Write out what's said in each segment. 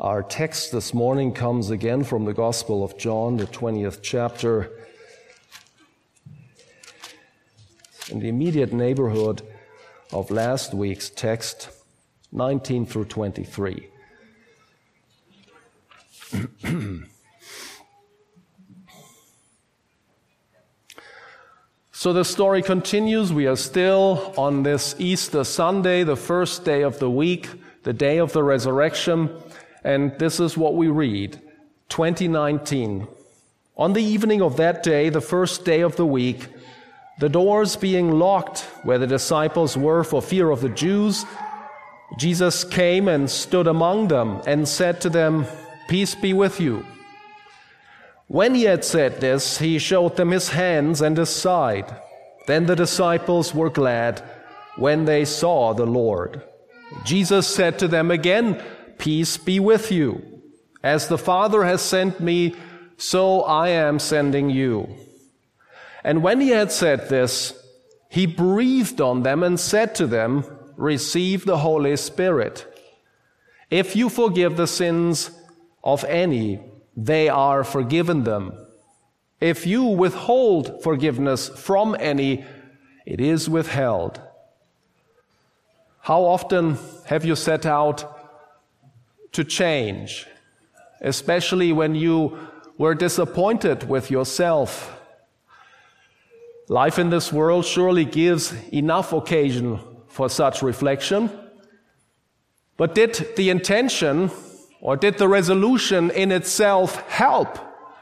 Our text this morning comes again from the Gospel of John, the 20th chapter, in the immediate neighborhood of last week's text, 19 through 23. So the story continues. We are still on this Easter Sunday, the first day of the week, the day of the resurrection, and this is what we read. 2019. On the evening of that day, the first day of the week, the doors being locked where the disciples were for fear of the Jews, Jesus came and stood among them and said to them, "Peace be with you." When he had said this, he showed them his hands and his side. Then the disciples were glad when they saw the Lord. Jesus said to them again, "Peace be with you. As the Father has sent me, so I am sending you." And when he had said this, he breathed on them and said to them, "Receive the Holy Spirit. If you forgive the sins of any, they are forgiven them. If you withhold forgiveness from any, it is withheld." How often have you set out to change, especially when you were disappointed with yourself? Life in this world surely gives enough occasion for such reflection. But did the intention or did the resolution in itself help?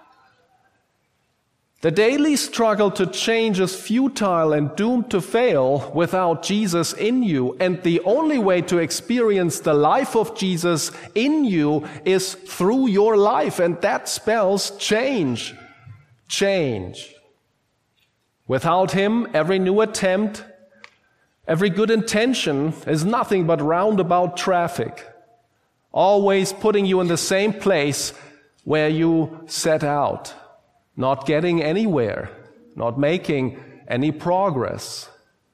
The daily struggle to change is futile and doomed to fail without Jesus in you, and the only way to experience the life of Jesus in you is through your life, and that spells change. Change. Without him, every new attempt, every good intention is nothing but roundabout traffic, always putting you in the same place where you set out, not getting anywhere, not making any progress.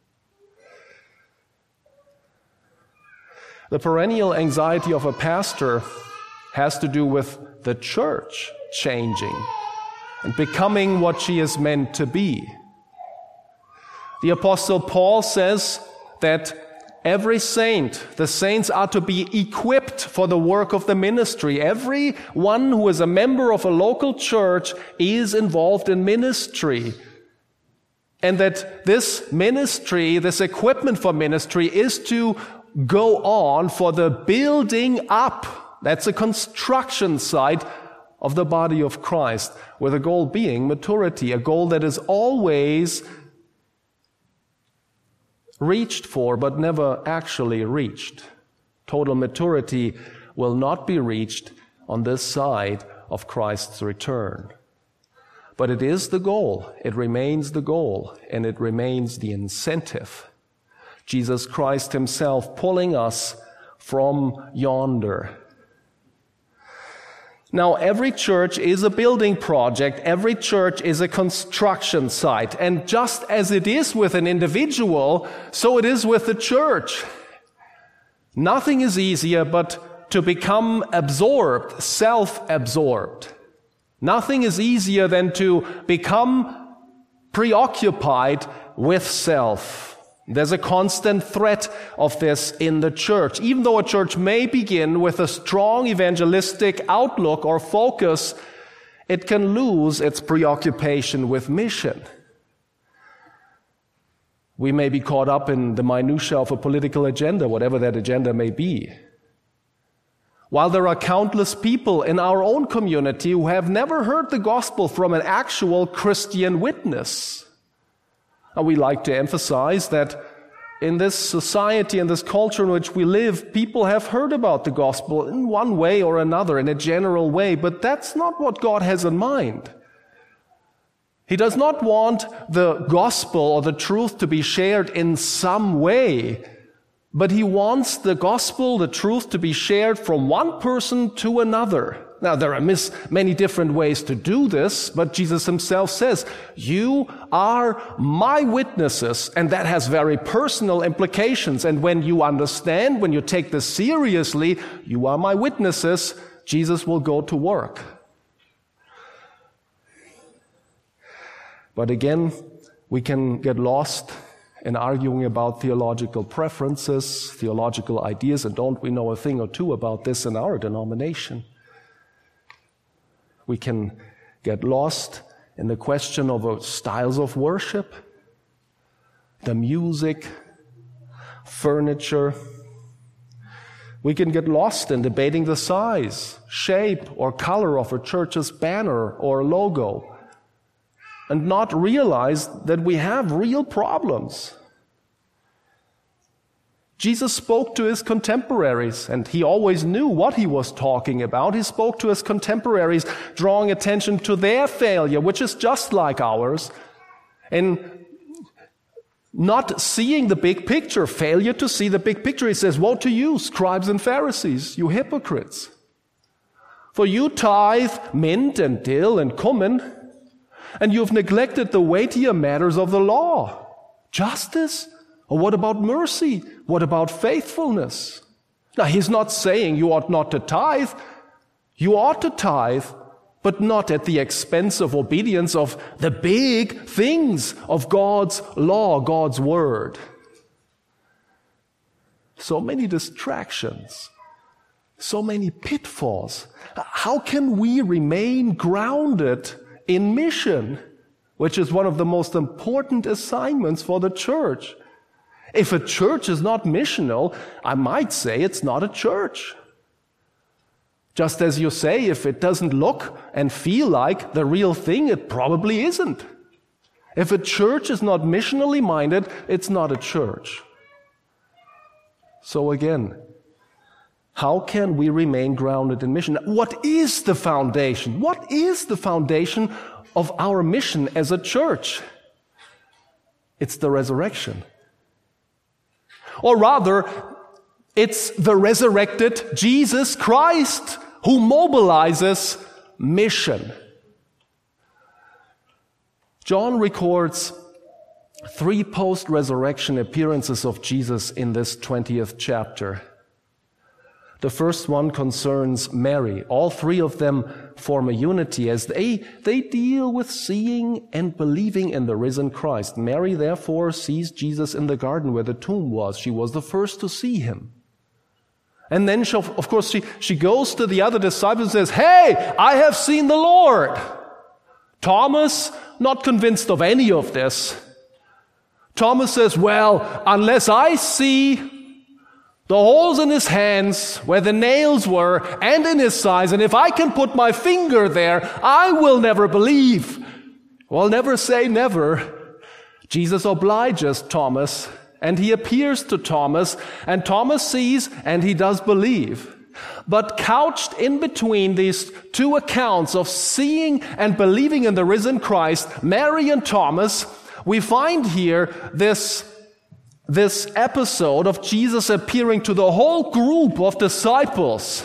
The perennial anxiety of a pastor has to do with the church changing and becoming what she is meant to be. The Apostle Paul says that every saint, the saints are to be equipped for the work of the ministry. Everyone who is a member of a local church is involved in ministry. And that this ministry, this equipment for ministry, is to go on for the building up. That's a construction site of the body of Christ, with the goal being maturity, a goal that is always reached for, but never actually reached. Total maturity will not be reached on this side of Christ's return. But it is the goal, it remains the goal, and it remains the incentive. Jesus Christ himself pulling us from yonder. Now, every church is a building project. Every church is a construction site. And just as it is with an individual, so it is with the church. Nothing is easier but to become absorbed, self-absorbed. Nothing is easier than to become preoccupied with self. There's a constant threat of this in the church. Even though a church may begin with a strong evangelistic outlook or focus, it can lose its preoccupation with mission. We may be caught up in the minutiae of a political agenda, whatever that agenda may be. While there are countless people in our own community who have never heard the gospel from an actual Christian witness. And we like to emphasize that in this society, in this culture in which we live, people have heard about the gospel in one way or another, in a general way, but that's not what God has in mind. He does not want the gospel or the truth to be shared in some way, but he wants the gospel, the truth, to be shared from one person to another. Now, there are many different ways to do this, but Jesus himself says, "You are my witnesses," and that has very personal implications. And when you understand, when you take this seriously, you are my witnesses Jesus will go to work. But again, we can get lost in arguing about theological preferences, theological ideas, and don't we know a thing or two about this in our denomination? We can get lost in the question of styles of worship, the music, furniture. We can get lost in debating the size, shape, or color of a church's banner or logo, and not realize that we have real problems. Jesus spoke to his contemporaries, and he always knew what he was talking about. He spoke to his contemporaries, drawing attention to their failure, which is just like ours, and not seeing the big picture, failure to see the big picture. He says, "Woe to you, scribes and Pharisees, you hypocrites! For you tithe mint and dill and cumin, and you've neglected the weightier matters of the law, justice, or what about mercy? What about faithfulness?" Now, he's not saying you ought not to tithe. You ought to tithe, but not at the expense of obedience of the big things of God's law, God's word. So many distractions, so many pitfalls. How can we remain grounded in mission, which is one of the most important assignments for the church? If a church is not missional, I might say it's not a church. Just as you say, if it doesn't look and feel like the real thing, it probably isn't. If a church is not missionally minded, it's not a church. So again, how can we remain grounded in mission? What is the foundation? What is the foundation of our mission as a church? It's the resurrection. Or rather, it's the resurrected Jesus Christ who mobilizes mission. John records 3 post-resurrection appearances of Jesus in this 20th chapter. The first one concerns Mary. All 3 of them form a unity as they deal with seeing and believing in the risen Christ. Mary, therefore, sees Jesus in the garden where the tomb was. She was the first to see him. And then, she goes to the other disciples and says, "Hey, I have seen the Lord." Thomas, not convinced of any of this. Thomas says, "Well, unless I see the holes in his hands where the nails were and in his sides, and if I can put my finger there, I will never believe." Well, never say never. Jesus obliges Thomas, and he appears to Thomas, and Thomas sees and he does believe. But couched in between these 2 accounts of seeing and believing in the risen Christ, Mary and Thomas, we find here this episode of Jesus appearing to the whole group of disciples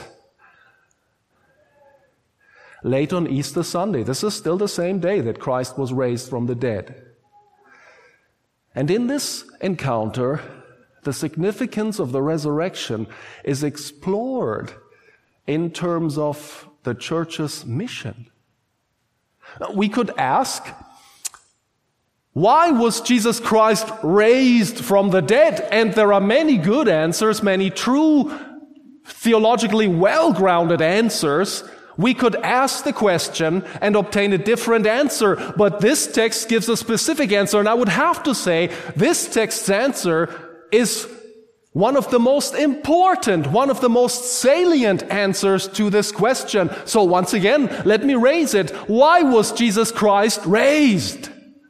late on Easter Sunday. This is still the same day that Christ was raised from the dead. And in this encounter, the significance of the resurrection is explored in terms of the church's mission. We could ask, why was Jesus Christ raised from the dead? And there are many good answers, many true, theologically well-grounded answers. We could ask the question and obtain a different answer, but this text gives a specific answer, and I would have to say this text's answer is one of the most important, one of the most salient answers to this question. So once again, let me raise it. Why was Jesus Christ raised?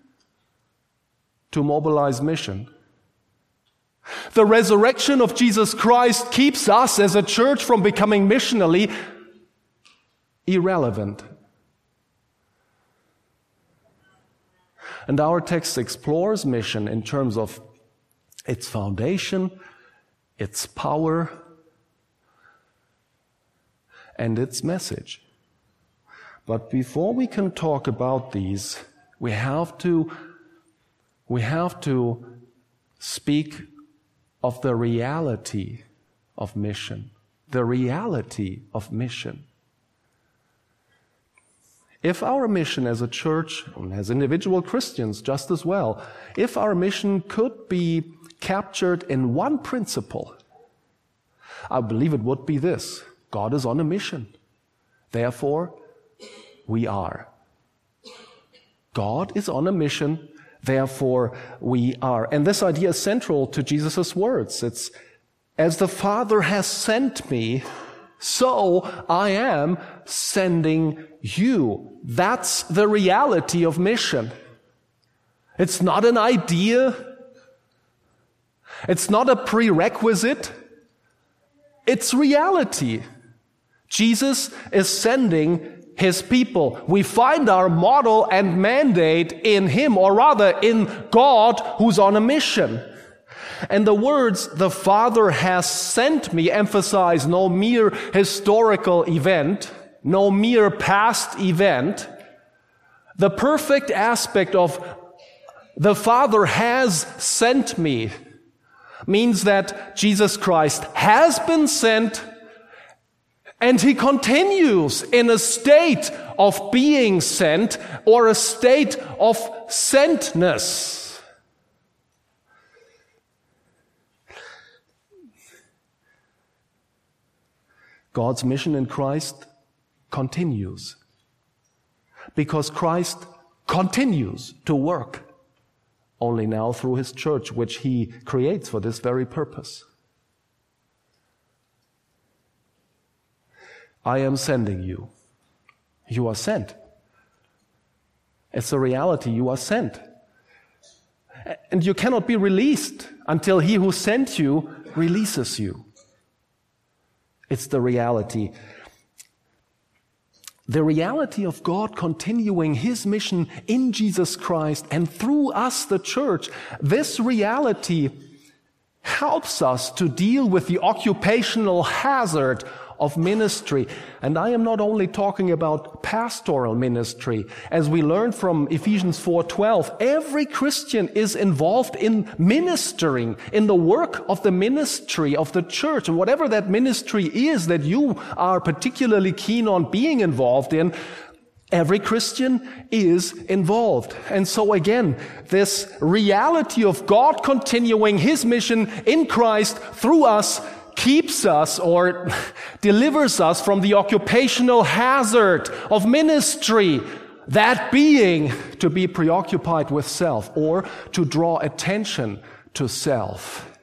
To mobilize mission. The resurrection of Jesus Christ keeps us as a church from becoming missionally irrelevant. And our text explores mission in terms of its foundation, its power, and its message. But before we can talk about these, we have to speak of the reality of mission. The reality of mission. if our mission as a church, and as individual Christians just as well, if our mission could be captured in one principle, I believe it would be this: God is on a mission. Therefore, we are. God is on a mission. Therefore, we are. And this idea is central to Jesus' words. It's, as the Father has sent me, so I am sending you. That's the reality of mission. It's not an idea. It's not a prerequisite. It's reality. Jesus is sending His people. We find our model and mandate in Him, or rather in God, who's on a mission. And the words, "the Father has sent me," emphasize no mere historical event, no mere past event. The perfect aspect of "the Father has sent me" means that Jesus Christ has been sent, and He continues in a state of being sent, or a state of sentness. God's mission in Christ continues because Christ continues to work, only now through His church, which He creates for this very purpose. I am sending you. You are sent. It's a reality. You are sent. And you cannot be released until He who sent you releases you. It's the reality. The reality of God continuing His mission in Jesus Christ and through us, the church. This reality helps us to deal with the occupational hazard of ministry. And I am not only talking about pastoral ministry. As we learned from Ephesians 4:12, every Christian is involved in ministering, in the work of the ministry of the church. And whatever that ministry is that you are particularly keen on being involved in, every Christian is involved. And so again, this reality of God continuing His mission in Christ through us keeps us or delivers us from the occupational hazard of ministry, that being to be preoccupied with self or to draw attention to self.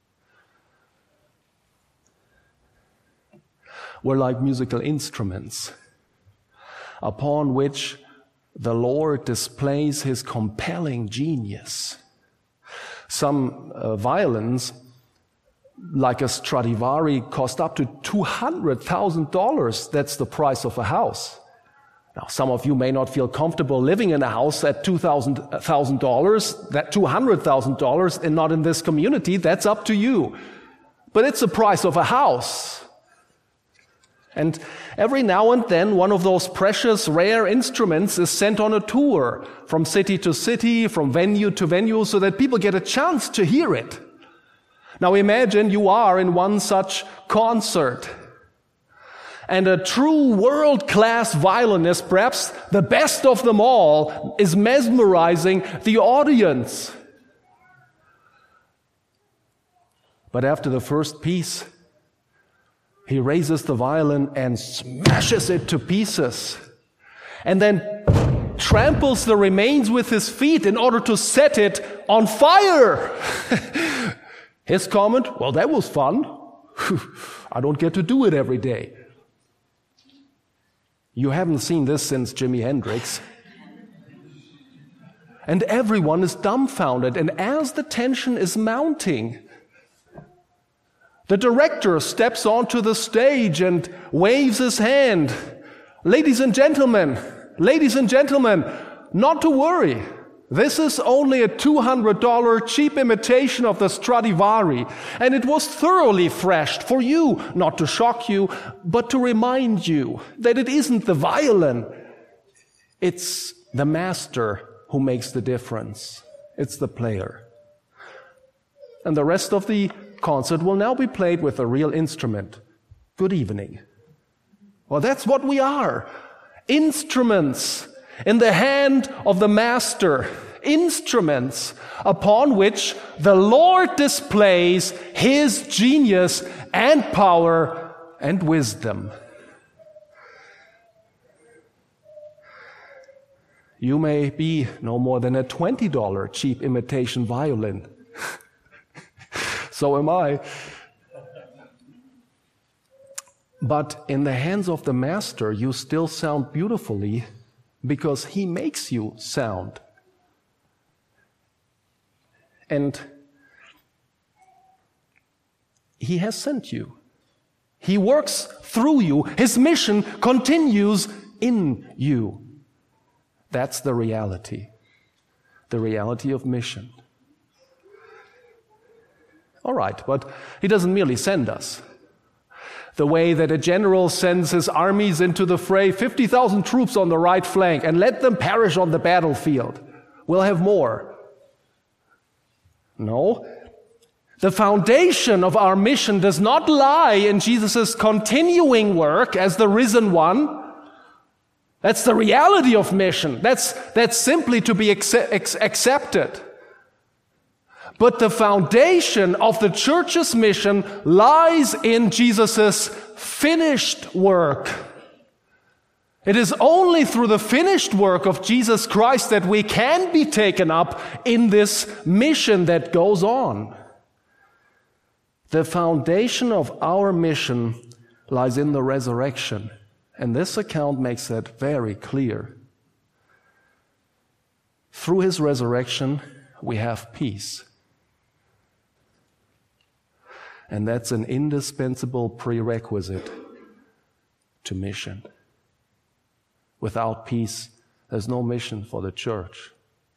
We're like musical instruments upon which the Lord displays His compelling genius. Some violins, like a Stradivari, cost up to $200,000. That's the price of a house. Now, some of you may not feel comfortable living in a house at $200,000, that $200,000, and not in this community. That's up to you. But it's the price of a house. And every now and then, one of those precious, rare instruments is sent on a tour from city to city, from venue to venue, so that people get a chance to hear it. Now imagine you are in one such concert, and a true world-class violinist, perhaps the best of them all, is mesmerizing the audience. But after the first piece, he raises the violin and smashes it to pieces, and then tramples the remains with his feet in order to set it on fire. His comment, well, that was fun. I don't get to do it every day. You haven't seen this since Jimi Hendrix. And everyone is dumbfounded. And as the tension is mounting, the director steps onto the stage and waves his hand. Ladies and gentlemen, not to worry. This is only a $200 cheap imitation of the Stradivari, and it was thoroughly threshed for you, not to shock you, but to remind you that it isn't the violin, it's the master who makes the difference. It's the player. And the rest of the concert will now be played with a real instrument. Good evening. Well, that's what we are. instruments in the hand of the Master, instruments upon which the Lord displays His genius and power and wisdom. You may be no more than a $20 cheap imitation violin. So am I. But in the hands of the Master, you still sound beautifully because He makes you sound. And He has sent you. He works through you. His mission continues in you. That's the reality of mission. All right, but He doesn't merely send us. The way that a general sends his armies into the fray, 50,000 troops on the right flank, and let them perish on the battlefield. We'll have more. No. The foundation of our mission does not lie in Jesus' continuing work as the risen one. That's the reality of mission. That's simply to be accepted. But the foundation of the church's mission lies in Jesus' finished work. It is only through the finished work of Jesus Christ that we can be taken up in this mission that goes on. The foundation of our mission lies in the resurrection. And this account makes that very clear. Through His resurrection, we have peace. And that's an indispensable prerequisite to mission. Without peace, there's no mission for the church.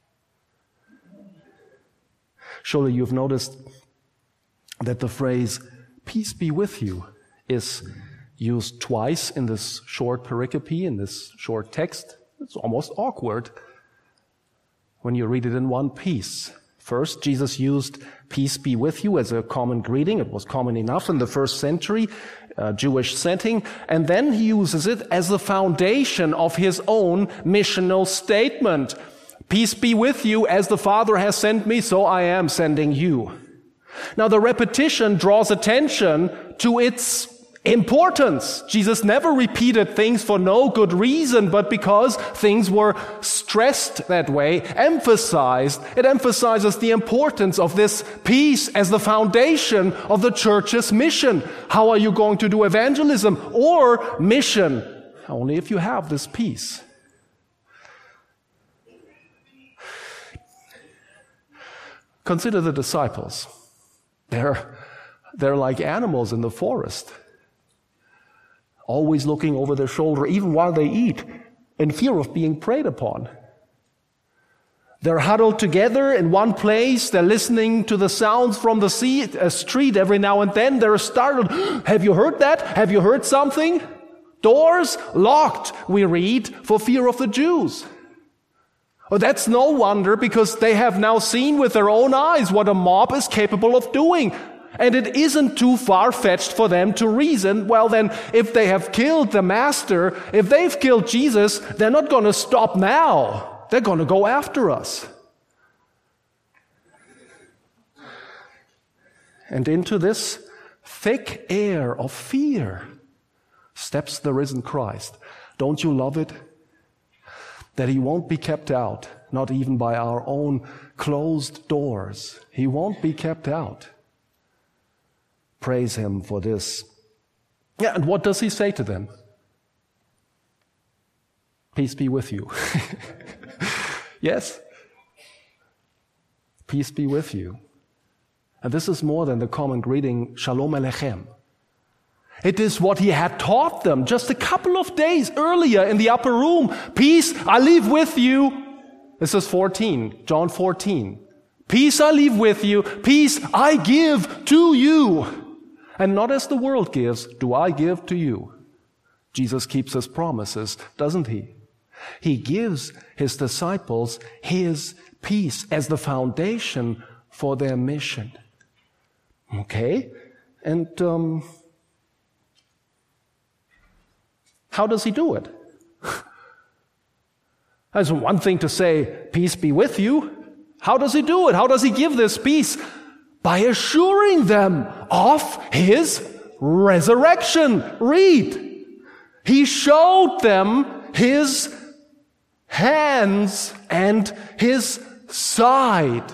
Surely you've noticed that the phrase, "peace be with you," is used twice in this short pericope, in this short text. It's almost awkward when you read it in one piece. First, Jesus used "peace be with you" as a common greeting. It was common enough in the first century Jewish setting. And then He uses it as the foundation of His own missional statement. "Peace be with you, as the Father has sent me, so I am sending you." Now, the repetition draws attention to its importance. Jesus never repeated things for no good reason, but because things were stressed that way, emphasized. It emphasizes the importance of this peace as the foundation of the church's mission. How are you going to do evangelism or mission? Only if you have this peace. Consider the disciples. They're like animals in the forest, always looking over their shoulder, even while they eat, in fear of being preyed upon. They're huddled together in one place. They're listening to the sounds from the street every now and then. They're startled. "Have you heard that? Have you heard something?" Doors locked, we read, for fear of the Jews. Oh, that's no wonder, because they have now seen with their own eyes what a mob is capable of doing. And it isn't too far-fetched for them to reason, well then, if they have killed the Master, if they've killed Jesus, they're not going to stop now. They're going to go after us. And into this thick air of fear steps the risen Christ. Don't you love it? That He won't be kept out, not even by our own closed doors. He won't be kept out. Praise Him for this. Yeah, and what does He say to them? "Peace be with you." Yes? Peace be with you. And this is more than the common greeting, "Shalom Alechem." It is what He had taught them just a couple of days earlier in the upper room. "Peace I leave with you." This is 14, John 14. "Peace I leave with you, peace I give to you. And not as the world gives, do I give to you." Jesus keeps His promises, doesn't He? He gives His disciples His peace as the foundation for their mission. Okay? And how does He do it? It's one thing to say, peace be with you. How does he do it? How does he give this peace? By assuring them of his resurrection. Read. He showed them his hands and his side.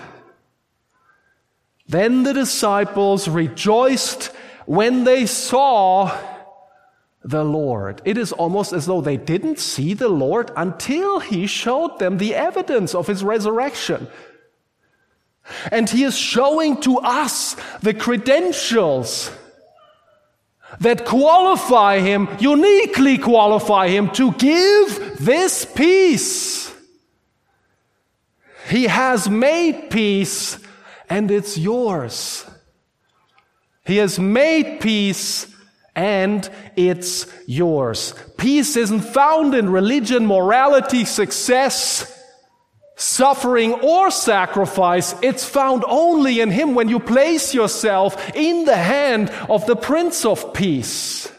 Then the disciples rejoiced when they saw the Lord. It is almost as though they didn't see the Lord until he showed them the evidence of his resurrection. And he is showing to us the credentials that qualify him, uniquely qualify him to give this peace. He has made peace, and it's yours. He has made peace, and it's yours. Peace isn't found in religion, morality, success, suffering, or sacrifice. It's found only in him when you place yourself in the hand of the Prince of Peace.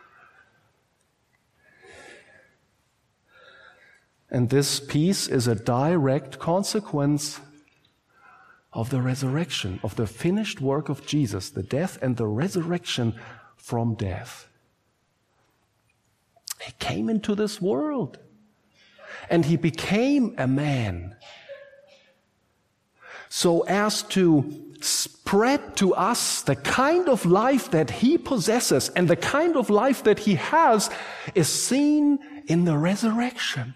And this peace is a direct consequence of the resurrection, of the finished work of Jesus, the death and the resurrection from death. He came into this world and he became a man so as to spread to us the kind of life that he possesses, and the kind of life that he has is seen in the resurrection.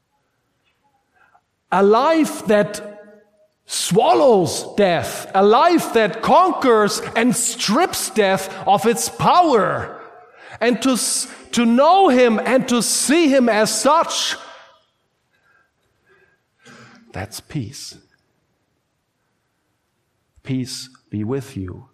A life that swallows death, a life that conquers and strips death of its power. And to know him and to see him as such, that's peace. Peace be with you.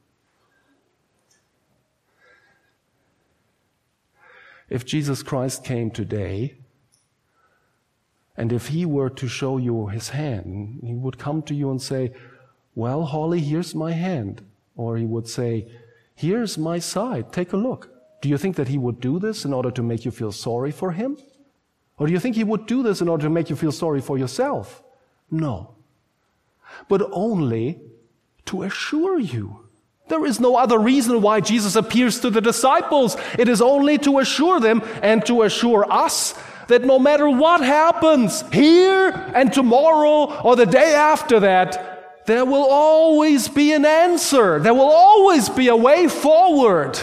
If Jesus Christ came today, and if he were to show you his hand, he would come to you and say, well, Holly, here's my hand. Or he would say, here's my side, take a look. Do you think that he would do this in order to make you feel sorry for him? Or do you think he would do this in order to make you feel sorry for yourself? No. But only to assure you. There is no other reason why Jesus appears to the disciples. It is only to assure them and to assure us that no matter what happens here and tomorrow or the day after that, there will always be an answer. There will always be a way forward.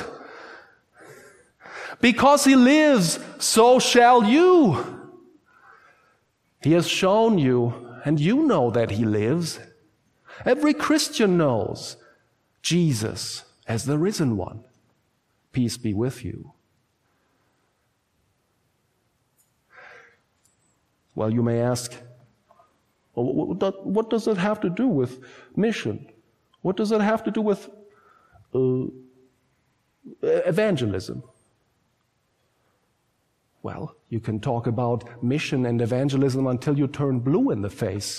Because he lives, so shall you. He has shown you, and you know that he lives. Every Christian knows Jesus as the risen one. Peace be with you. Well, you may ask, what does it have to do with mission? What does it have to do with evangelism? Well, you can talk about mission and evangelism until you turn blue in the face.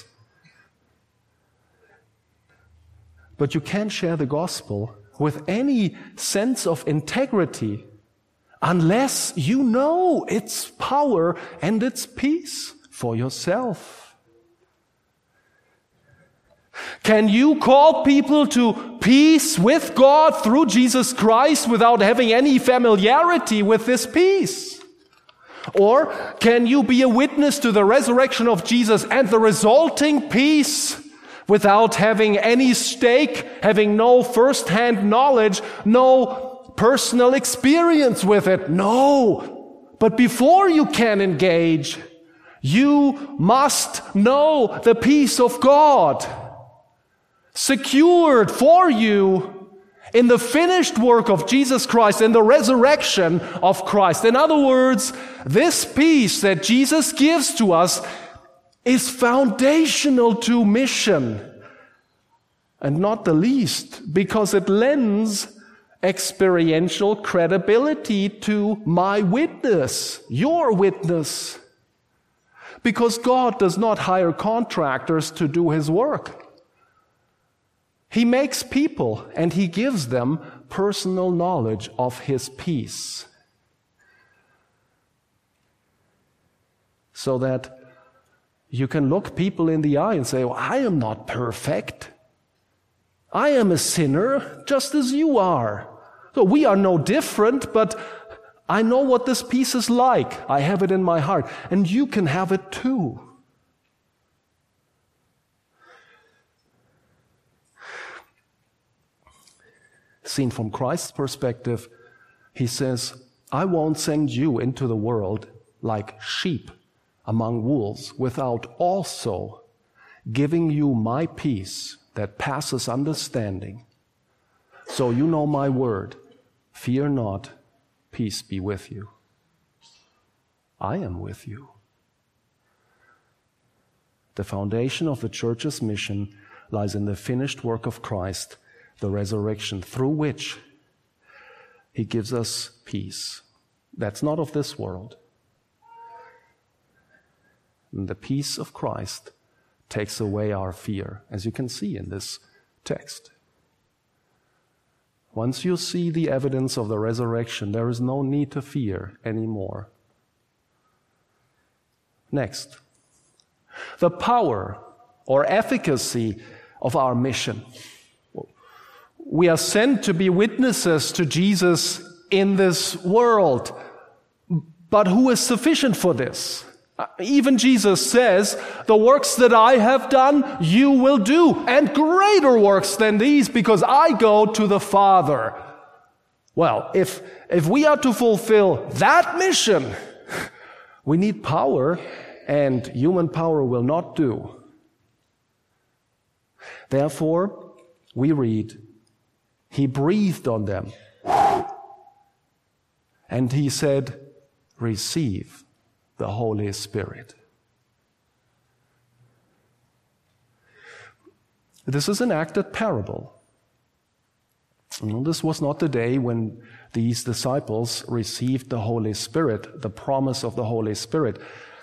But you can't share the gospel with any sense of integrity unless you know its power and its peace for yourself. Can you call people to peace with God through Jesus Christ without having any familiarity with this peace? Or can you be a witness to the resurrection of Jesus and the resulting peace without having any stake, having no first-hand knowledge, no personal experience with it? No. But before you can engage, you must know the peace of God, secured for you in the finished work of Jesus Christ and the resurrection of Christ. In other words, this peace that Jesus gives to us is foundational to mission, and not the least because it lends experiential credibility to my witness, your witness. Because God does not hire contractors to do his work. He makes people and he gives them personal knowledge of his peace. So that You can look people in the eye and say, well, I am not perfect. I am a sinner just as you are. So we are no different, but I know what this peace is like. I have it in my heart, and you can have it too. Seen from Christ's perspective, he says, I won't send you into the world like sheep among wolves without also giving you my peace that passes understanding. So you know my word, fear not, peace be with you. I am with you. The foundation of the church's mission lies in the finished work of Christ, the resurrection, through which he gives us peace. That's not of this world. And the peace of Christ takes away our fear, as you can see in this text. Once you see the evidence of the resurrection, there is no need to fear anymore. Next, the power or efficacy of our mission. We are sent to be witnesses to Jesus in this world. But who is sufficient for this? Even Jesus says, the works that I have done, you will do, and greater works than these, because I go to the Father. Well, if we are to fulfill that mission, we need power, and human power will not do. Therefore, we read, he breathed on them, and he said, receive the Holy Spirit. This is an acted parable. This was not the day when these disciples received the Holy Spirit, the promise of the Holy Spirit.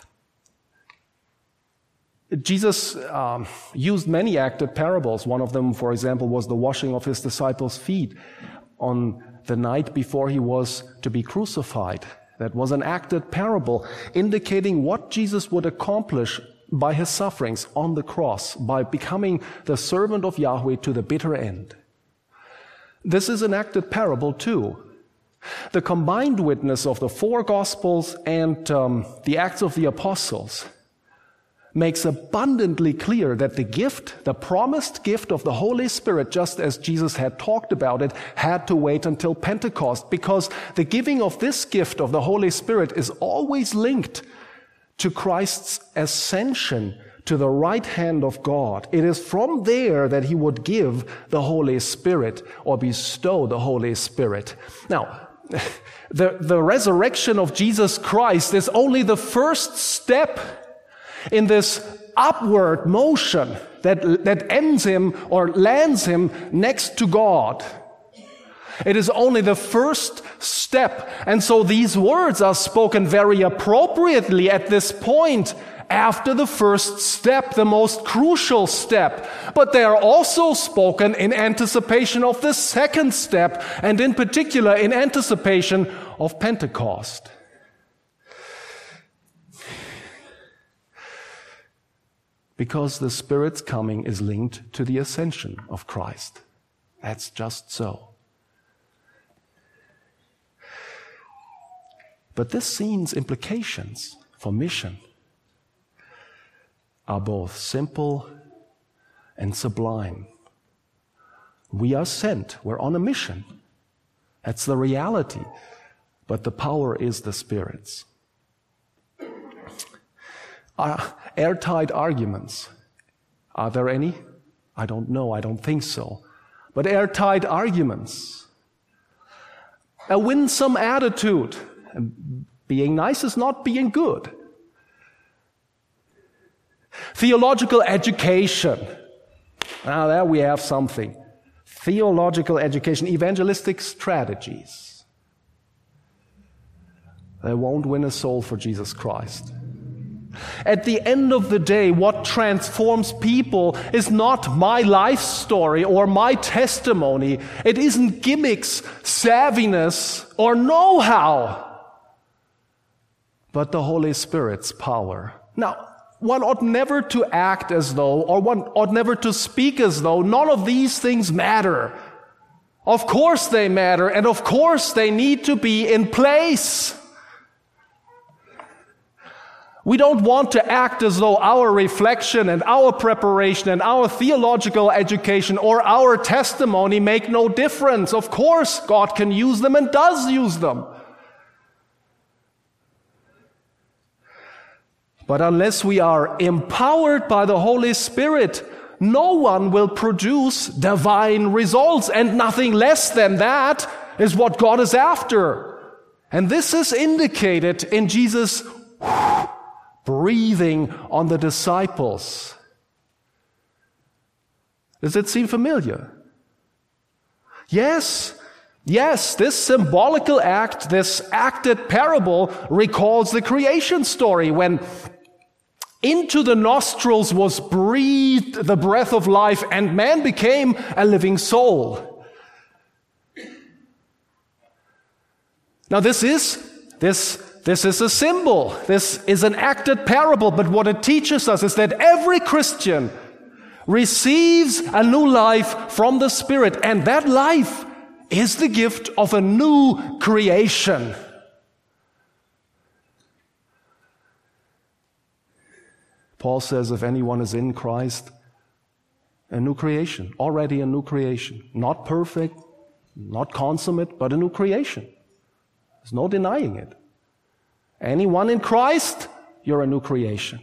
Jesus used many acted parables. One of them, for example, was the washing of his disciples' feet on the night before he was to be crucified. That was an acted parable indicating what Jesus would accomplish by his sufferings on the cross, by becoming the servant of Yahweh to the bitter end. This is an acted parable too. The combined witness of the four Gospels and the Acts of the Apostles makes abundantly clear that the gift, the promised gift of the Holy Spirit, just as Jesus had talked about it, had to wait until Pentecost, because the giving of this gift of the Holy Spirit is always linked to Christ's ascension to the right hand of God. It is from there that he would give the Holy Spirit or bestow the Holy Spirit. Now, the resurrection of Jesus Christ is only the first step in this upward motion that ends him or lands him next to God. It is only the first step. And so these words are spoken very appropriately at this point after the first step, the most crucial step. But they are also spoken in anticipation of the second step, and in particular in anticipation of Pentecost. Because the Spirit's coming is linked to the ascension of Christ. That's just so. But this scene's implications for mission are both simple and sublime. We are sent. We're on a mission. That's the reality. But the power is the Spirit's. Airtight arguments. Are there any? I don't know. I don't think so. But airtight arguments. A winsome attitude. Being nice is not being good. Theological education. Now there we have something. Theological education, evangelistic strategies. They won't win a soul for Jesus Christ. At the end of the day, what transforms people is not my life story or my testimony. It isn't gimmicks, savviness, or know-how, but the Holy Spirit's power. Now, one ought never to act as though, or one ought never to speak as though none of these things matter. Of course they matter, and of course they need to be in place. We don't want to act as though our reflection and our preparation and our theological education or our testimony make no difference. Of course, God can use them and does use them. But unless we are empowered by the Holy Spirit, no one will produce divine results, and nothing less than that is what God is after. And this is indicated in Jesus' breathing on the disciples. Does it seem familiar? Yes, this symbolical act, this acted parable recalls the creation story when into the nostrils was breathed the breath of life and man became a living soul. Now this is a symbol. This is an acted parable, but what it teaches us is that every Christian receives a new life from the Spirit, and that life is the gift of a new creation. Paul says, if anyone is in Christ, a new creation, already a new creation. Not perfect, not consummate, but a new creation. There's no denying it. Anyone in Christ, you're a new creation.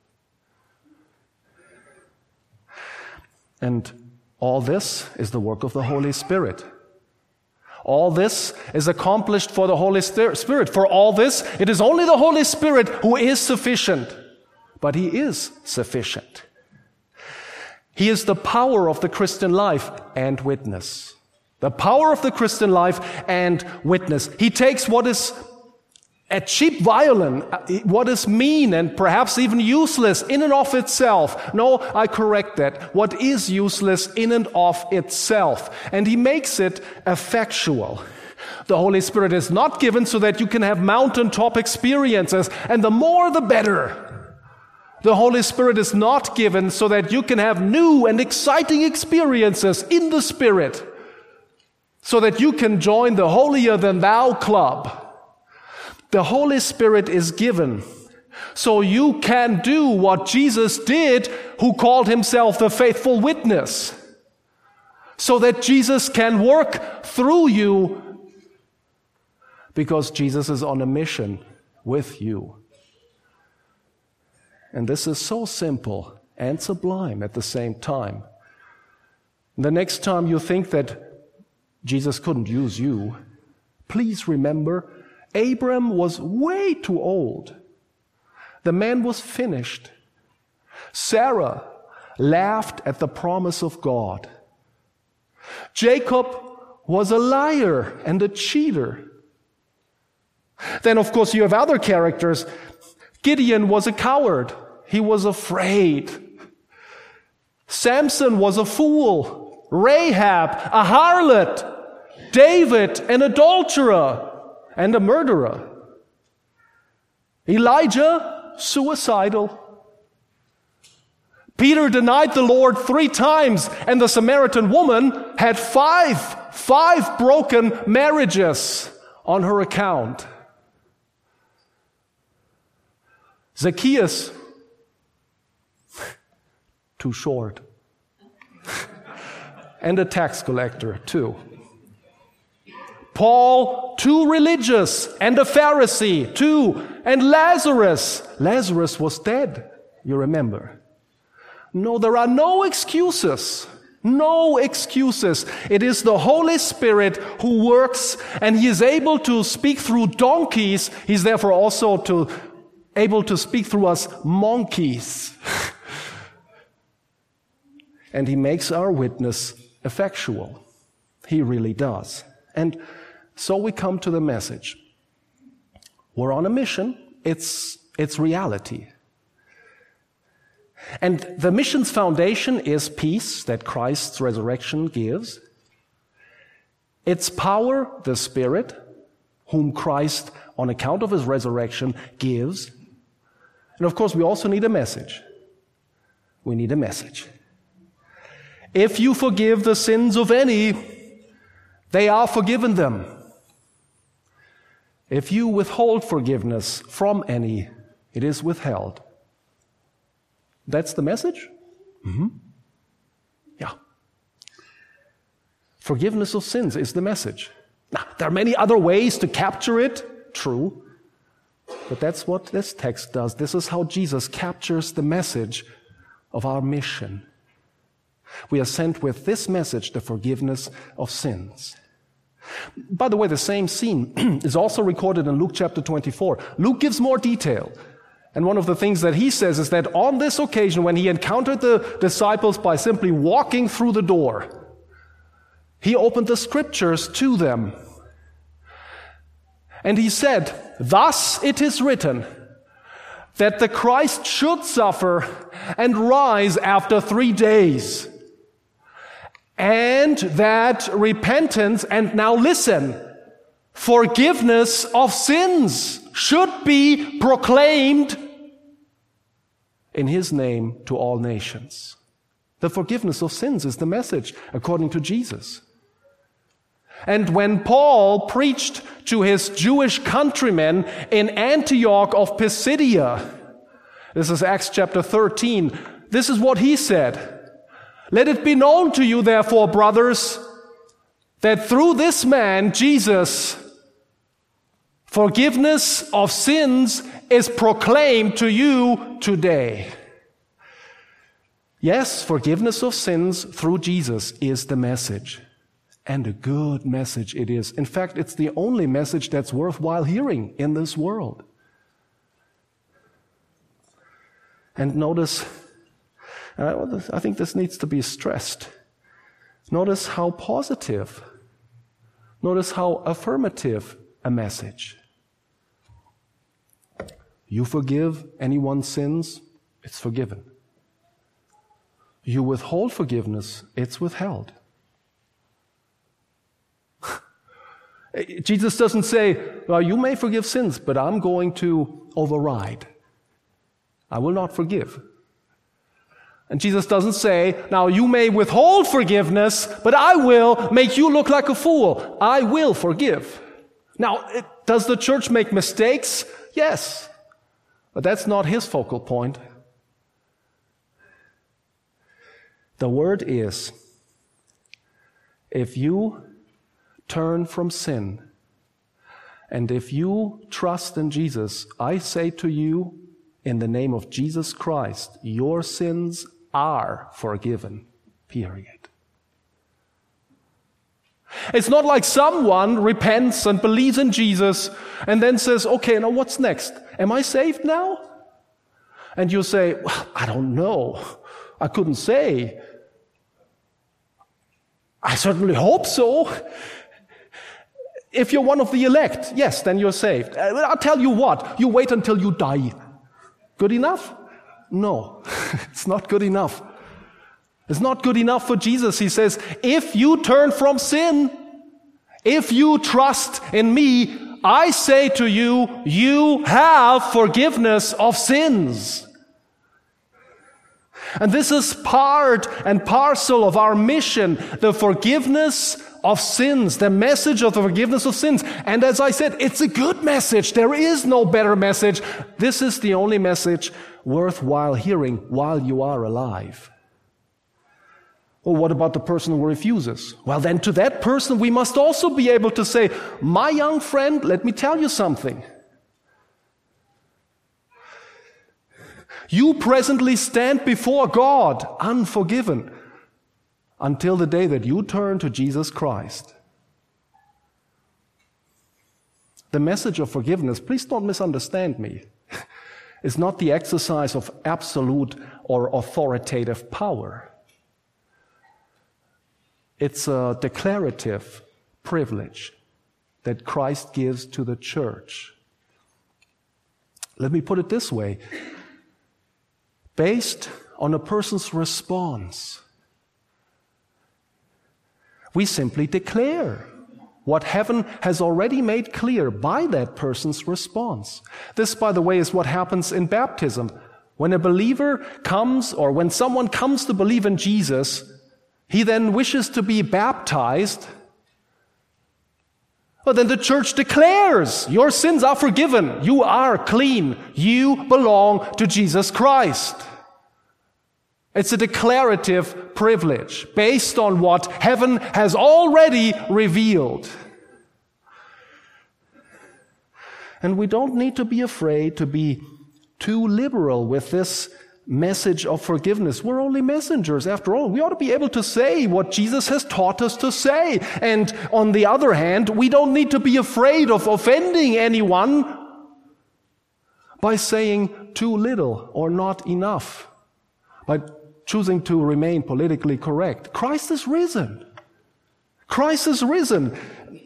And all this is the work of the Holy Spirit. All this is accomplished for the Holy Spirit. For all this, it is only the Holy Spirit who is sufficient. But He is sufficient. He is the power of the Christian life and witness. The power of the Christian life and witness. He takes what is a cheap violin, what is mean and perhaps even useless in and of itself. No, I correct that. What is useless in and of itself. And He makes it effectual. The Holy Spirit is not given so that you can have mountaintop experiences, and the more the better. The Holy Spirit is not given so that you can have new and exciting experiences in the Spirit, so that you can join the holier-than-thou club. The Holy Spirit is given so you can do what Jesus did, who called Himself the faithful witness, so that Jesus can work through you because Jesus is on a mission with you. And this is so simple and sublime at the same time. The next time you think that Jesus couldn't use you, please remember, Abram was way too old. The man was finished. Sarah laughed at the promise of God. Jacob was a liar and a cheater. Then, of course, you have other characters. Gideon was a coward. He was afraid. Samson was a fool. Rahab, a harlot. David, an adulterer and a murderer. Elijah, suicidal. Peter denied the Lord 3 times, and the Samaritan woman had five broken marriages on her account. Zacchaeus, too short. And a tax collector, too. Paul, too religious, and a Pharisee, too. And Lazarus was dead, you remember. No, there are no excuses. No excuses. It is the Holy Spirit who works, and He is able to speak through donkeys. He's therefore also able to speak through us monkeys. And He makes our witness effectual. He really does. And so we come to the message. We're on a mission. It's reality. And the mission's foundation is peace that Christ's resurrection gives. Its power, the Spirit, whom Christ, on account of His resurrection, gives. And of course, we also need a message. We need a message. If you forgive the sins of any, they are forgiven them. If you withhold forgiveness from any, it is withheld. That's the message? Yeah. Forgiveness of sins is the message. Now, there are many other ways to capture it, true. But that's what this text does. This is how Jesus captures the message of our mission. We are sent with this message, the forgiveness of sins. By the way, the same scene is also recorded in Luke chapter 24. Luke gives more detail. And one of the things that he says is that on this occasion, when he encountered the disciples by simply walking through the door, he opened the scriptures to them. And he said, "Thus it is written, that the Christ should suffer and rise after 3 days, and that repentance," and now listen, "forgiveness of sins should be proclaimed in his name to all nations." The forgiveness of sins is the message according to Jesus. And when Paul preached to his Jewish countrymen in Antioch of Pisidia, this is Acts chapter 13, this is what he said. "Let it be known to you, therefore, brothers, that through this man, Jesus, forgiveness of sins is proclaimed to you today." Yes, forgiveness of sins through Jesus is the message. And a good message it is. In fact, it's the only message that's worthwhile hearing in this world. And notice, I think this needs to be stressed. Notice how positive, notice how affirmative a message. You forgive anyone's sins, it's forgiven. You withhold forgiveness, it's withheld. Jesus doesn't say, "Well, you may forgive sins, but I'm going to override. I will not forgive." And Jesus doesn't say, "Now you may withhold forgiveness, but I will make you look like a fool. I will forgive." Now, does the church make mistakes? Yes. But that's not his focal point. The word is, if you turn from sin, and if you trust in Jesus, I say to you, in the name of Jesus Christ, your sins are forgiven. Period. It's not like someone repents and believes in Jesus and then says, "Okay, now what's next? Am I saved now?" And you say, "Well, I don't know. I couldn't say. I certainly hope so." If you're one of the elect, yes, then you're saved. I'll tell you what, you wait until you die. Good enough? No, it's not good enough. It's not good enough for Jesus. He says, if you turn from sin, if you trust in me, I say to you, you have forgiveness of sins. And this is part and parcel of our mission, the forgiveness of sins, the message of the forgiveness of sins. And as I said, it's a good message. There is no better message. This is the only message worthwhile hearing while you are alive. Well, what about the person who refuses? Well, then to that person we must also be able to say, "My young friend, let me tell you something. You presently stand before God unforgiven until the day that you turn to Jesus Christ." The message of forgiveness, please don't misunderstand me, is not the exercise of absolute or authoritative power. It's a declarative privilege that Christ gives to the church. Let me put it this way. Based on a person's response, we simply declare what heaven has already made clear by that person's response. This, by the way, is what happens in baptism. When a believer comes, or when someone comes to believe in Jesus, he then wishes to be baptized. Well, then the church declares, your sins are forgiven. You are clean. You belong to Jesus Christ. It's a declarative privilege based on what heaven has already revealed. And we don't need to be afraid to be too liberal with this message of forgiveness. We're only messengers after all. We ought to be able to say what Jesus has taught us to say. And on the other hand, we don't need to be afraid of offending anyone by saying too little or not enough, by choosing to remain politically correct. Christ is risen. Christ is risen.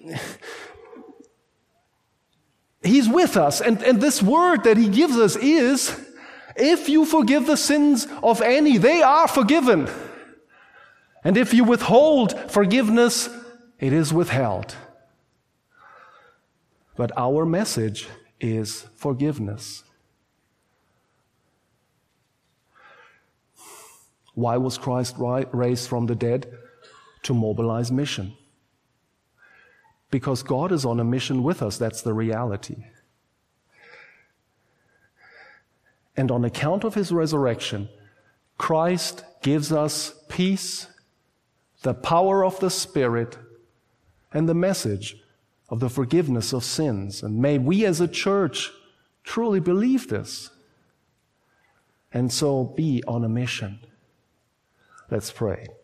He's with us. And this word that he gives us is, if you forgive the sins of any, they are forgiven. And if you withhold forgiveness, it is withheld. But our message is forgiveness. Why was Christ raised from the dead? To mobilize mission. Because God is on a mission with us. That's the reality. And on account of his resurrection, Christ gives us peace, the power of the Spirit, and the message of the forgiveness of sins. And may we as a church truly believe this, and so be on a mission. Let's pray.